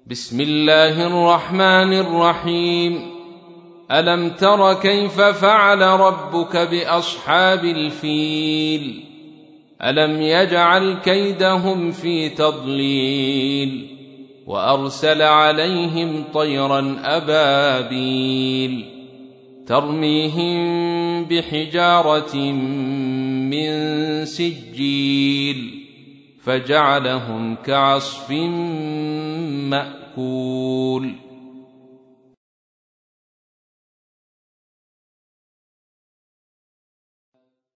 بسم الله الرحمن الرحيم. ألم تر كيف فعل ربك بأصحاب الفيل؟ ألم يجعل كيدهم في تضليل وأرسل عليهم طيرا أبابيل ترميهم بحجارة من سجيل فجعلهم كعصف مأكول.